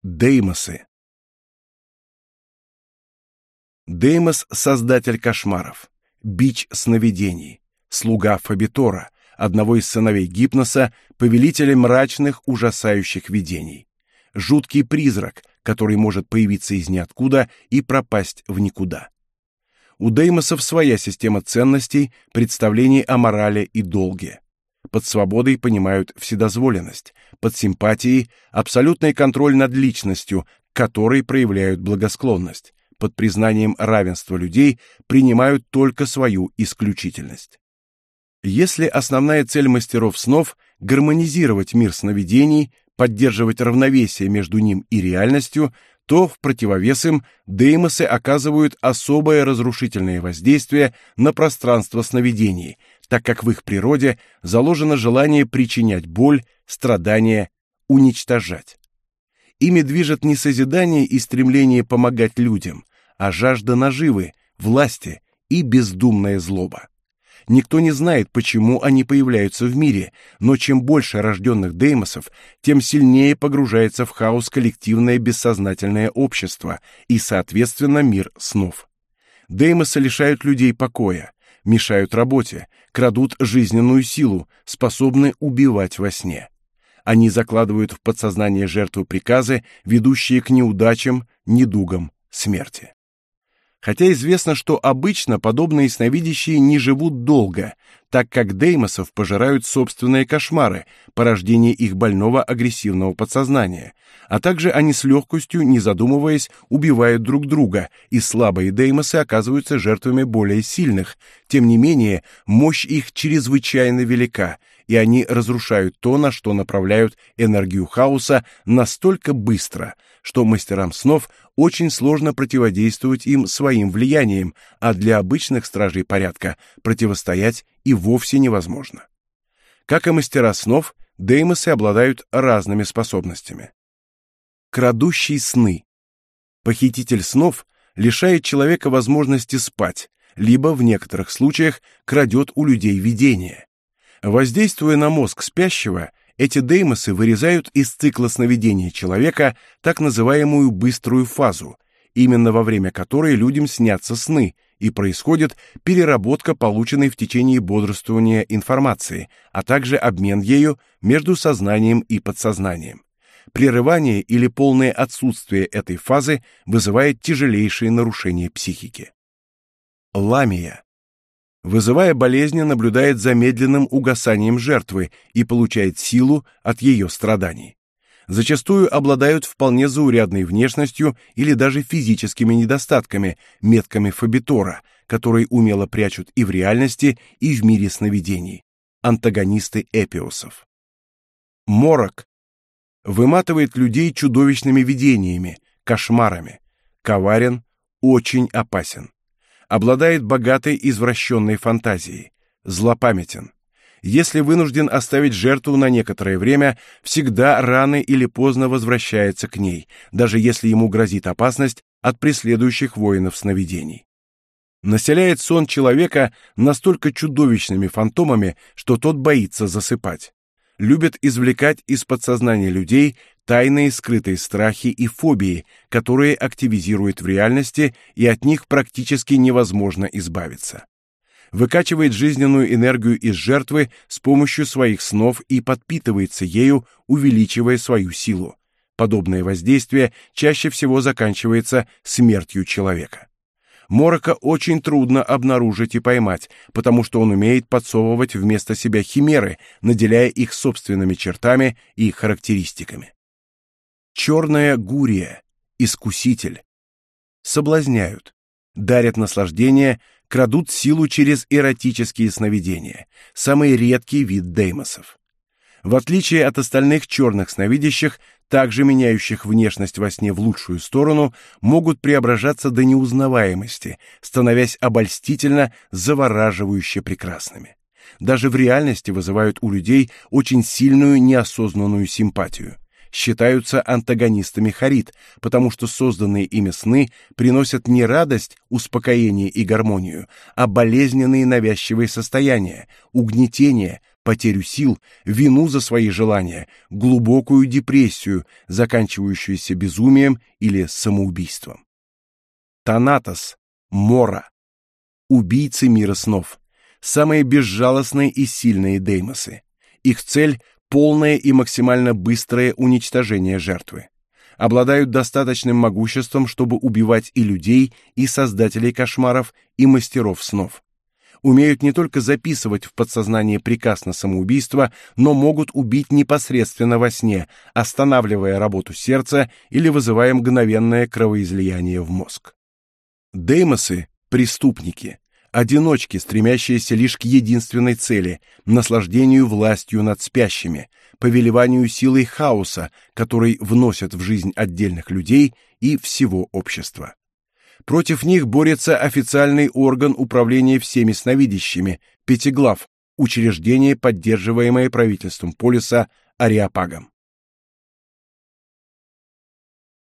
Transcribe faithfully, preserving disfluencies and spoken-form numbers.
Деймосы. Деймос — создатель кошмаров, бич сновидений, слуга Фобитора, одного из сыновей Гипноса, повелителя мрачных, ужасающих видений. Жуткий призрак, который может появиться из ниоткуда и пропасть в никуда. У деймосов своя система ценностей, представлений о морали и долге. Под свободой понимают вседозволенность, под симпатией — абсолютный контроль над личностью, к которой проявляют благосклонность, под признанием равенства людей принимают только свою исключительность. Если основная цель мастеров снов — гармонизировать мир сновидений, поддерживать равновесие между ним и реальностью, то в противовес им деймосы оказывают особое разрушительное воздействие на пространство сновидений, так как в их природе заложено желание причинять боль, страдания, уничтожать. Ими движет не созидание и стремление помогать людям, а жажда наживы, власти и бездумная злоба. Никто не знает, почему они появляются в мире, но чем больше рожденных деймосов, тем сильнее погружается в хаос коллективное бессознательное общество и, соответственно, мир снов. Деймосы лишают людей покоя, мешают работе, крадут жизненную силу, способны убивать во сне. Они закладывают в подсознание жертвы приказы, ведущие к неудачам, недугам, смерти. Хотя известно, что обычно подобные сновидящие не живут долго, так как деймосов пожирают собственные кошмары, порождение их больного агрессивного подсознания, а также они с легкостью, не задумываясь, убивают друг друга, и слабые деймосы оказываются жертвами более сильных. Тем не менее, мощь их чрезвычайно велика, и они разрушают то, на что направляют энергию хаоса, настолько быстро, что мастерам снов очень сложно противодействовать им своим влиянием, а для обычных стражей порядка противостоять и вовсе невозможно. Как и мастера снов, деймосы обладают разными способностями. Крадущий сны. Похититель снов лишает человека возможности спать, либо в некоторых случаях крадет у людей видения. Воздействуя на мозг спящего, эти деймосы вырезают из цикла сновидения человека так называемую быструю фазу, именно во время которой людям снятся сны, и происходит переработка полученной в течение бодрствования информации, а также обмен ею между сознанием и подсознанием. Прерывание или полное отсутствие этой фазы вызывает тяжелейшие нарушения психики. Ламия. Вызывая болезни, наблюдает за медленным угасанием жертвы и получает силу от ее страданий. Зачастую обладают вполне заурядной внешностью или даже физическими недостатками, метками Фобитора, которые умело прячут и в реальности, и в мире сновидений. Антагонисты эпиосов. Морок. Выматывает людей чудовищными видениями, кошмарами. Коварен, очень опасен. Обладает богатой извращенной фантазией, злопамятен. Если вынужден оставить жертву на некоторое время, всегда рано или поздно возвращается к ней, даже если ему грозит опасность от преследующих воинов сновидений. Населяет сон человека настолько чудовищными фантомами, что тот боится засыпать. Любит извлекать из подсознания людей тайные скрытые страхи и фобии, которые активизирует в реальности, и от них практически невозможно избавиться. Выкачивает жизненную энергию из жертвы с помощью своих снов и подпитывается ею, увеличивая свою силу. Подобное воздействие чаще всего заканчивается смертью человека. Морока очень трудно обнаружить и поймать, потому что он умеет подсовывать вместо себя химеры, наделяя их собственными чертами и характеристиками. Черная гурия, искуситель. Соблазняют, дарят наслаждение, крадут силу через эротические сновидения, самый редкий вид деймосов. В отличие от остальных черных сновидящих, также меняющих внешность во сне в лучшую сторону, могут преображаться до неузнаваемости, становясь обольстительно, завораживающе прекрасными. Даже в реальности вызывают у людей очень сильную неосознанную симпатию. Считаются антагонистами Харит, потому что созданные ими сны приносят не радость, успокоение и гармонию, а болезненные навязчивые состояния, угнетение, потерю сил, вину за свои желания, глубокую депрессию, заканчивающуюся безумием или самоубийством. Танатос, Мора, убийцы мира снов, самые безжалостные и сильные деймосы. Их цель — полное и максимально быстрое уничтожение жертвы. Обладают достаточным могуществом, чтобы убивать и людей, и создателей кошмаров, и мастеров снов. Умеют не только записывать в подсознание приказ на самоубийство, но могут убить непосредственно во сне, останавливая работу сердца или вызывая мгновенное кровоизлияние в мозг. Деймосы — преступники, одиночки, стремящиеся лишь к единственной цели — наслаждению властью над спящими, повелеванию силой хаоса, который вносят в жизнь отдельных людей и всего общества. Против них борется официальный орган управления всеми сновидящими, Пятиглав, учреждение, поддерживаемое правительством Полиса Ариапагом.